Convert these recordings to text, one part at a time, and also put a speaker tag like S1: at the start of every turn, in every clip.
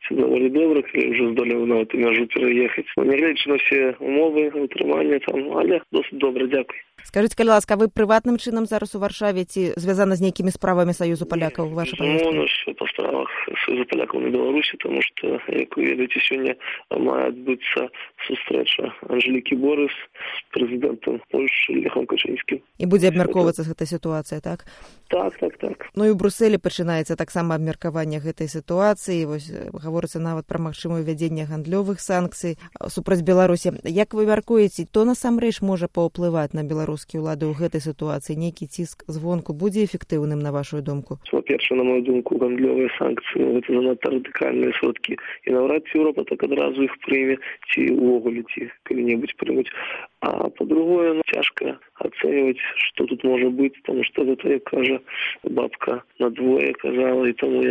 S1: даволі добра, калі ўжо здолеў на эту мяжу пераехаць. Нягледзячы на ўсе умовы, утрымання там, але досыць добра, дзякуй.
S2: Скажыце, калі ласка, вы прыватным чынам зараз у Варшаве ці звязана з нейкімі справамі Саюзу палякаў ваша паездка?
S1: Па справах Саюзу палякаў на Беларусі, таму што, як вы ведаеце, сёння мае адбыцца сустрэча Анжэлікі Борыс з прэзідэнтам Польшчы Лехом Качынскім.
S2: І будзе абмяркоўвацца гэта сітуацыя, так?
S1: Так.
S2: Ну і ў Брусэлі пачынаецца таксама абмеркаванне гэтай сітуацыі. Вось гаворыцца нават пра магчымае ўвядзенне гандлёвых санкцый супраць Беларусі. Як вы мяркуеце, то насамрэч можа паўплываць на беларускія ўлады ў гэтай сітуацыі? Нейкі ціск звонку будзе эфектыўным, на вашу думку?
S1: Па-першае, на мою думку, гандлёвыя санкцыі гэта занадта радыкальныя сродкі. І наўрад ці Еўропа так адразу іх прыме, ці ўвогуле ці калі-небудзь прымуць. А па-другое, цяжка ацэньваць, што тут можа быць, таму што гэта, як кажа бабка, надвое казала, і таму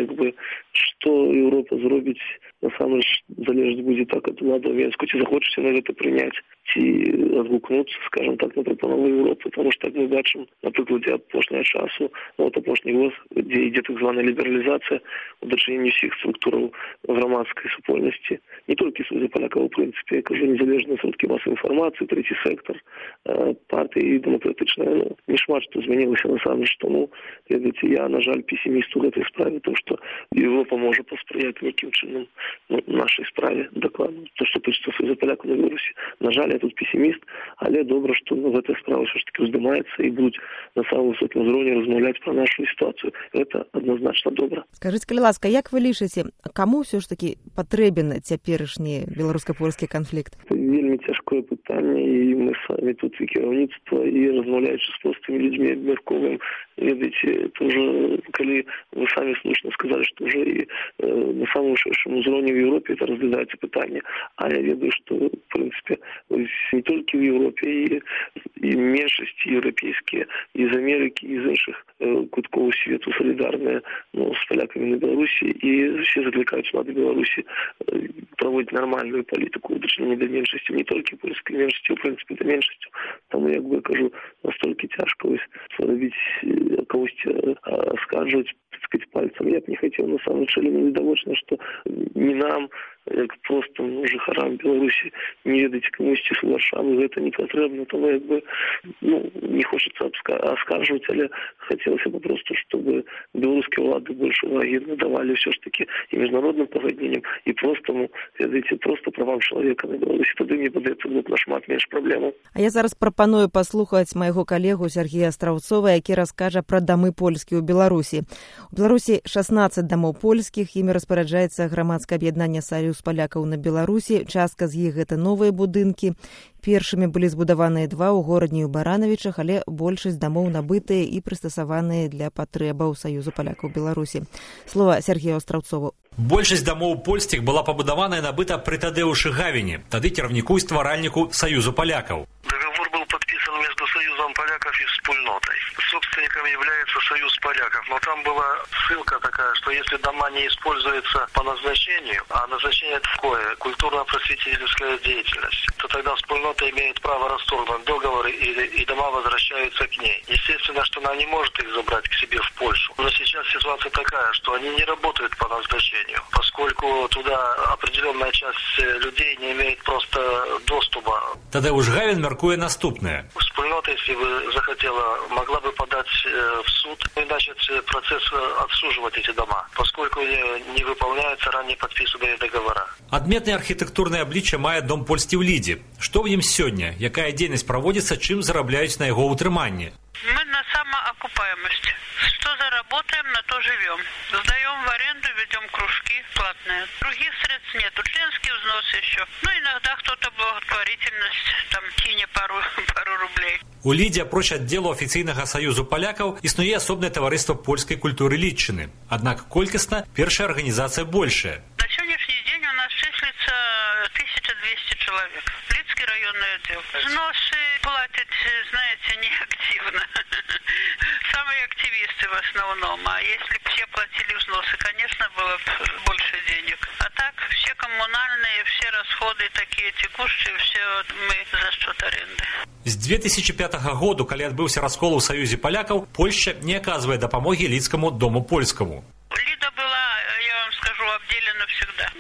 S1: што Еўропа зробіць, насамрэч залежыць будзе так ад уладаў Менску, ці захочуце на гэта прыняць, ці адгукнуцца, скажам так, на прапанову Еўропы, таму што, так мы бачым, на прыкладзе апошняга часу, апошні год, дзе ідзе так званая лібералізацыя у дачыненні ўсіх структураў грамадскай супольнасці, не толькі Саюза палякаў, у прынцыпе, я кажу, незалежныя сродкі масавай інфармацыі, трэці сектор, партыі дэмакратычная, не шмат што змянілася насамрэч, таму, ведаеце, я, на жаль, песіміст у гэтай справе, тому што Еўропа можа паспрыяць нейкім чынам нашай справе дакладна, то, што тычыцца Саюза палякаў на Беларусі. На жаль, я тут песіміст, але добра, што гэтая справа ўсё ж такі ўздымаецца і будуць на самым высокім узроўні размаўляць пра нашу сітуацыю. Гэта адназначна добра.
S2: Скажыце, калі ласка, як вы лічыце, каму ўсё ж такі патрэбен цяперашні беларуска-польскі канфлікт?
S1: Вельмі цяжкое пытанне, і мы самі тут і кіраўніцтва, і размаўляючы з простымі людзьмі, абмяркоўваем, ведаеце, это уже, калі вы самі слушна сказалі, што уже і на самым вышэйшым узроўні в Еўропе это разглядаецца пытанне, а я ведаю, што, в прынцыпе, не толькі в Еўропе, і меншасці еўрапейскія, і з Амерыкі, і з іншых куткоў свету салідарныя з палякамі на Беларусі, і все заклікаюць улады Беларусі праводзіць нармальную палітыку ў дачыненні да меншасці, не толькі польскай меншасці, у прынцыпе, да меншасцю. Таму, як бы кажу, настолькі цяжка рабіць кагосьці аскарджваць, тыцкаць пальцам. Я б не хацеў насамрэч, але відавочна, што не нам, як просто жыхарам Беларусі, не ведаць камусьці з Варшавы, гэта не патрэбна, тому не хочацца аскаржваць, але хацелася бы просто, чтобы беларускія ўлады больш увагі надавалі ўсё ж таки і міжнародным пагадненням, і простаму, ведаеце, просто правам чалавека на Беларусі. Тады, мне падаецца, будзе нашмат менш праблемаў.
S2: А я зараз прапаную паслухаць майго калегу Сергея Астраўцова, які раскажа пра дамы польскія ў Беларусі. У Беларусі 16 дамоў польскіх, імі распараджаецца грамадскае аб'яднанне Саюз палякаў на Беларусі. Частка з іх гэта новыя будынкі. Першымі былі збудаваныя 2 ў горадні ў Баранавічах, але большасць дамоў набытыя і прыстасаваныя для патрэбаў Саюзу палякаў Беларусі. Слова Сергею Астраўцову.
S3: Большасць дамоў польскіх была пабудавана і набыта пры Тадеушы Гавіне, тады кіраўніку і стваральніку Саюзу палякаў.
S4: Договор был подписан между Союзом поляков и Вспольнотой. Собственником является Союз поляков, но там была ссылка такая, что если дома не используются по назначению, а назначение такое, культурно-просветительская деятельность, то тогда Вспольнота имеет право расторгнуть договоры и дома возвращаются к ней. Естественно, что она не может их забрать к себе в Польшу. Но сейчас ситуация такая, что они не работают по назначению, поскольку туда определенная часть людей не имеет просто доступа.
S3: Тадеуш Гавін мяркуе наступнае.
S4: Вспольнота, если бы захотела, могла бы подать в суд и начать процесс отсуживать эти дома, поскольку не выполняются ранее подписанные договора.
S3: Адметнае архітэктурнае аблічча мае дом польскі ў Лідзе. Што ў ім сёння? Якая дзейнасць праводзіцца, чым зарабляюць на яго ўтрыманні?
S5: Мы на самоокупаемости. Что заработаем, на то живем. Сдаем в аренду, ведем кружки платные. Других средств нету. Членские взносы еще. Иногда кто-то благотворительность, там, кине пару рублей.
S3: У Лідзе, апроч аддзелу афіцыйнага Саюзу палякаў, існуе асобнае таварыства польскай культуры Лідчыны. Аднак колькасна першая арганізацыя большая.
S5: На сегодняшний день у нас числится 1200 человек. Лидский районный отдел. Взносы платят, знаете, неактивно. Самые активисты в основном. А если бы все платили взносы, конечно, было бы больше денег. А так, все коммунальные, все расходы такие текущие, все мы за счет аренды.
S3: З 2005 году, калі адбыўся раскол у Саюзе палякаў, Польшча не аказвае дапамогі Лідскаму дому польскаму.
S5: Лида была, я вам скажу, обделена всегда.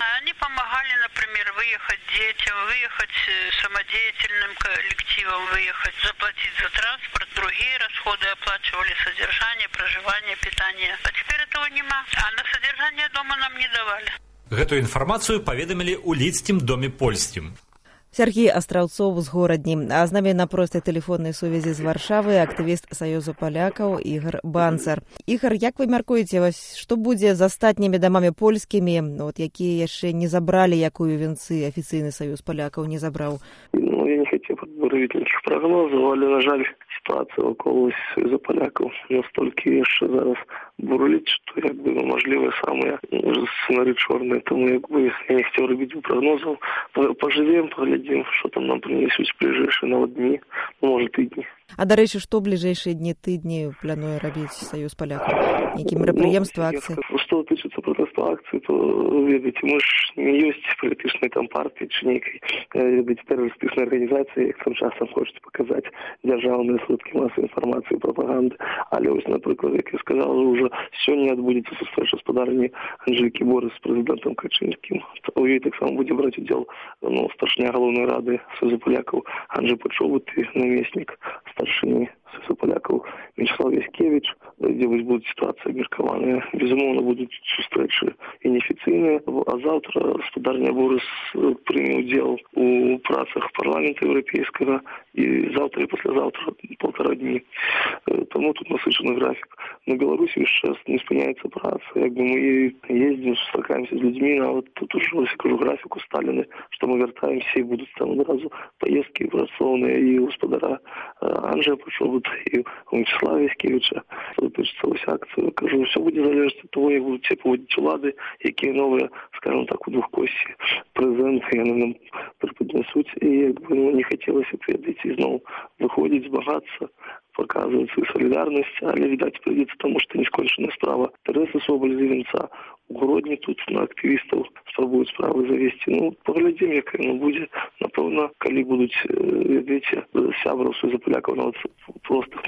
S5: Они помогали, например, выехать детям, выехать самодеятельным коллективам, выехать, заплатить за транспорт, другие расходы оплачивали, содержание, проживание, питание. А теперь этого нема. А на содержание дома нам не давали.
S3: Гэтую інфармацыю паведамілі ў Лідскім доме польскім.
S2: Сергей Астраўцоў з горадні. А з намі на простай тэлефоннай сувязі з Варшавы актывіст Саюзу палякаў Ігар Банцар. Ігар, як вы мяркуеце, што будзе з астатнімі дамамі польскімі, якія яшчэ не забралі, якую венцы афіцыйны Саюз палякаў не забраў?
S1: Я не хотел подборовить никаких прогнозов, але, на жаль, ситуация вокруг Союза поляков настолько еще зараз бурлит, что, можливо, самые сценарии черные. Тому, я не хотел робить прогнозов. Поживем, поглядим, что там нам принесут в ближайшие дни, может, и дни.
S2: А, до речі, што бліжэйшыя дні, тыдні плануе рабіць Саюз палякаў? Які мерапрыемства, акцыі?
S1: Што тычыцца пратэсту акцыі, то, ведаеце, мы ж не ёсць палітычнай там партыі ці нейкай, ведаеце, тэрарыстычнай арганізацыі, як там часам хочуць паказаць дзяржаўныя сродкі масавай інфармацыі і прапаганды. Але вось, напрыклад, як я сказал, ўжо сёння адбудзецца сустрэча спадарні Анжэлікі Борыс з прэзідэнтам Качынскім. У ёй таксама будзе браць удзел старшыня галоўнай рады Саюза палякаў Анджэй Пачобуты, намеснік старшыні Саюза палякаў Вячеслав Яскевіч, дзе будзе сітуацыя абмеркаваная. Безумоўна, будуць сустрэчы ініфіцыйныя, а заўтра спадарня Борыс прыме ўдзел у працах парламента еўрапейскага і заўтра і паслязаўтра 1,5 дні. Таму тут насычаны графік. На Беларусі ўвесь час не спыняецца праца. Мы ездзім, сустракаемся з людзьмі, а тут ужо, я кажу, графік усталены, што мы вяртаемся і будуць там адразу паездкі працоўныя і у гаспадара Анджэя Пачобута і у Вячеслава Яскевіча. Што датычыцца вось акцыі, кажу, ўсё будзе залежаць ад того, як будуць себе паводзіць улады, якія новыя, скажем так, у двухкосці прэзенты яны нам прыпаднесуць. І не хацелася б, ведаеце, зноў выходзіць, змагацца, показывать свою солидарность, але, видать, придется тому, что несконченная справа. Тереса Соболь з Івенца у Гродні тут на активистов спробують справи завести. Поглядим, як воно буде. Напевно, коли будуть, видите, сябров Союза поляков на простых,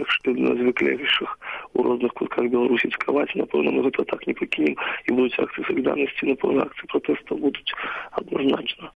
S1: назвиклейших у різних кутках Білорусі цікавати, напевно, ми це так не покинемо. І будуть акції солідарності, напевно, акції протесту будуть однозначно.